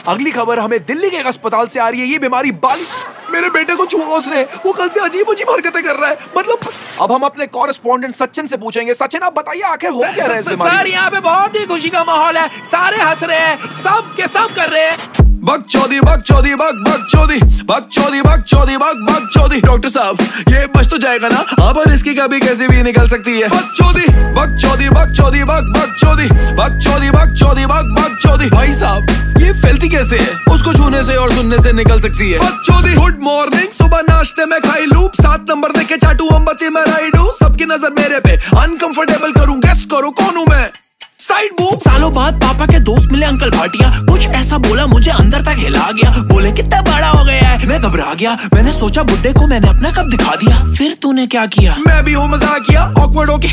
अगली खबर हमें दिल्ली के एक अस्पताल से आ रही है। ये बीमारी बाली मेरे बेटे को छुआ उसने, वो कल से अजीब अजीब हरकतें कर रहा है। मतलब अब हम अपने कॉरेस्पॉन्डेंट सचिन से पूछेंगे। सचिन आप बताइए आखिर हो क्या रहा है इस बीमारी? सर यहाँ पे बहुत ही खुशी का माहौल है, सारे हंस रहे हैं, सब के सब कर रहे हैं। बकचोदी बकचोदी बकचोदी बकचोदी बकचोदी बकचोदी। डॉक्टर साहब ये बच तो जाएगा ना? अब इसकी कभी कैसे भी निकल सकती है। बकचोदी बकचोदी बकचोदी बकचोदी बकचोदी बकचोदी बकचोदी। भाई साहब ये फैलती कैसे है? उसको छूने से और सुनने से निकल सकती है। बकचोदी। गुड मॉर्निंग, सुबह नाश्ते में खाई लूप, 7 नंबर देखे चाटू मोमबत्ती में राइडू, सबकी नजर मेरे पे अनकंफर्टेबल करूं, गेस करो कौन हूं मैं? Side book. सालों बाद पापा के दोस्त मिले अंकल भाटिया, कुछ ऐसा बोला मुझे अंदर तक हिला गया। बोले कितना बड़ा हो गया है, मैं घबरा गया। मैंने सोचा बुड्ढे को मैंने अपना कब दिखा दिया। फिर तूने क्या किया? मैं भी हूँ मजाक किया, ऑकवर्ड होके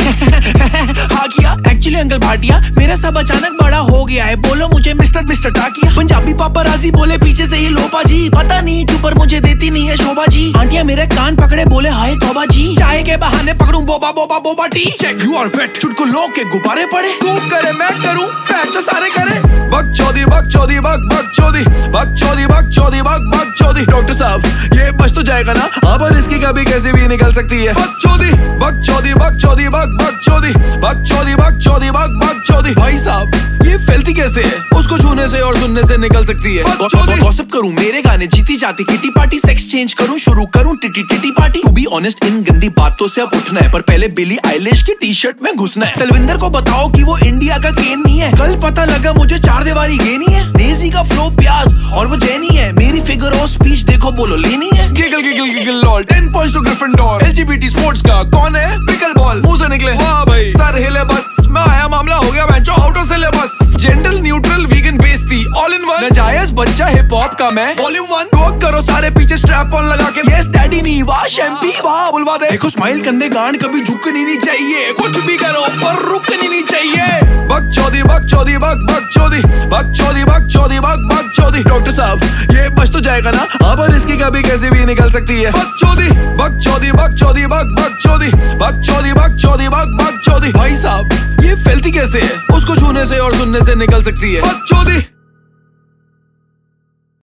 हाँ किया। एक्चुअली अंकल भाटिया मेरा सब अचानक बड़ा हो गया है, बोलो मुझे मिस्टर मिस्टर टाकिया। पंजाबी पापराजी बोले पीछे से ये लोपा जी, पता नहीं क्यों पर मुझे देती नहीं है शोभा जी। आंटिया मेरे कान पकड़े बोले हाय तौबा जी, चाय के बहाने पकड़ूं boba boba boba tea. Check your weight, चुटकुलों के गुब्बारे पड़े, तू करे मैं करूं, पैचो सारे करे। बकचोदी बकचोदी बकचोदी बकचोदी बकचोदी बकचोदी। डॉक्टर साहब ये बच तो जाएगा ना? अब इसकी कभी कैसे भी निकल सकती है। बकचोदी बकचोदी बकचोदी बकचोदी बकचोदी बकचोदी बकचोदी। भाई साहब ये फैलती कैसे है? उसको छूने से और सुनने से निकल सकती है। गॉसिप करूं, मेरे गाने जीती जाती किटी पार्टी, सेक्स चेंज करूं, शुरू करूं टिटी टिटी पार्टी। टू बी ऑनेस्ट इन गंदी बातों से अब उठना है, पर पहले बिली आइलिश की टी-शर्ट में घुसना है। तलविंदर को बताओ कि वो इंडिया का केन नहीं है, कल पता लगा मुझे 4 दीवारी गेनी है। नेजी का फ्लो प्याज और वो जैनी है, मेरी फिगर और स्पीच देखो बोलो लेनी है। Giggle giggle giggle lol, 10 points to Gryffindor. LGBT sports का कौन है? Pickleball. मुंह से निकले वाह भाई, सर हिले बस, मैं आया मामला हो गया बेंचो out of syllabus. Gender neutral vegan बेइज्जती ऑल इन वन। नजायज बच्चा हिप हॉप का मैं वॉल्यूम 1। वॉक करो सारे पीछे स्ट्रैप ऑन लगा के। यस डैडी नी वाह शैम्पी वाह बुलवा दे। देखो स्माइल कंधे गांड कभी झुकनी नहीं चाहिए, कुछ भी करो पर रुकनी नहीं चाहिए। बकचोदी बकचोदी बकचोदी बकचोदी बकचोदी बकचोदी। डॉक्टर साहब ये बच तो जाएगा ना? अब इसकी कभी कैसे भी निकल सकती है। बकचोदी बकचोदी बकचोदी बकचोदी बकचोदी बकचोदी बकचोदी। भाई साहब ये फैलती कैसे है? उसको छूने से और सुनने से निकल सकती है। बकचोदी।